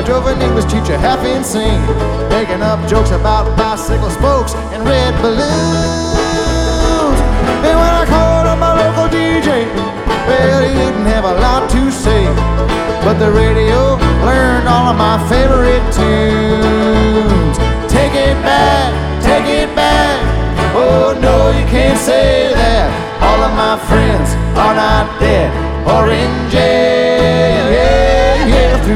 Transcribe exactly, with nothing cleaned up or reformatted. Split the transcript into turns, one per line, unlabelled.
drove an English teacher half insane, making up jokes about bicycle spokes and red balloons. And when I called up my local D J, well, he didn't have a lot to say, but the radio learned all of my favorite tunes. Take it back, take it back, oh no, you can't say that. All of my friends are not dead or in jail.